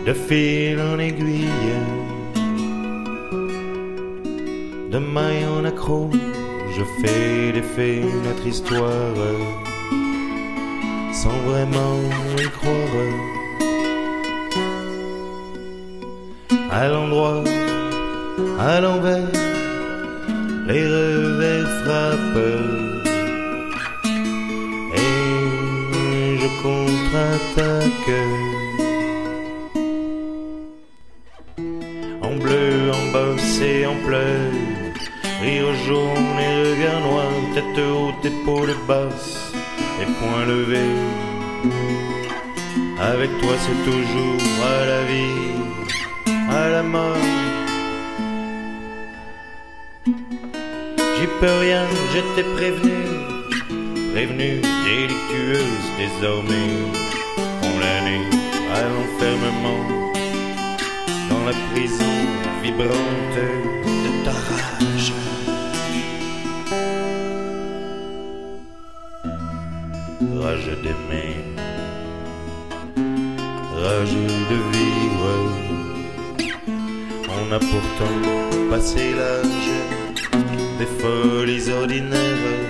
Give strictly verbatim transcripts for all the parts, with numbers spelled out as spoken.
de fil en aiguille, de maille en accroc, je fais défait notre histoire sans vraiment y croire. À l'endroit, à l'envers, les revers frappent et je contre-attaque. En bleu, en bosse et en pleurs, rire jaune et regard noir, tête haute, épaules basses et poings levés. Avec toi c'est toujours à la vie, à la mort. J'y peux rien, j'étais prévenu, prévenu, délictueuse désormais, condamnée à l'enfermement dans la prison vibrante de ta rage. Rage d'aimer, rage de vivre. On a pourtant passé l'âge des folies ordinaires.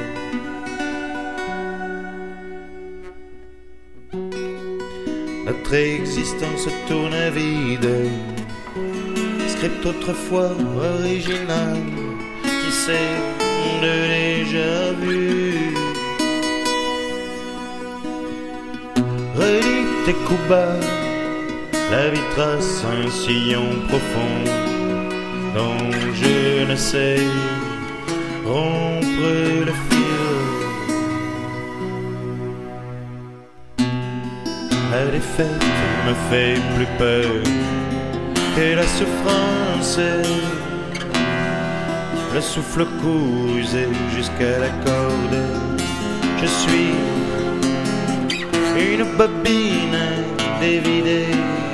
Notre existence tourne à vide, script autrefois original, qui sait de déjà vu. Relis tes coups bas, la vie trace un sillon profond dont je ne sais rompre le fil. La défaite me fait plus peur que la souffrance, le souffle cousé jusqu'à la corde. Je suis une bobine dévidée,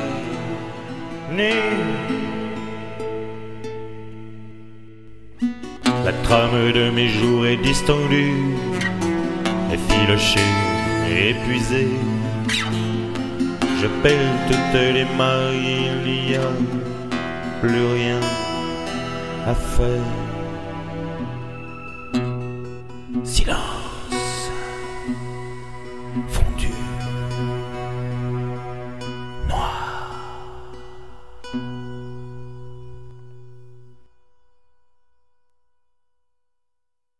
nue. La trame de mes jours est distendue, effilochée et épuisée. Je pèle toutes les mailles, il n'y a plus rien à faire. Silence fondu.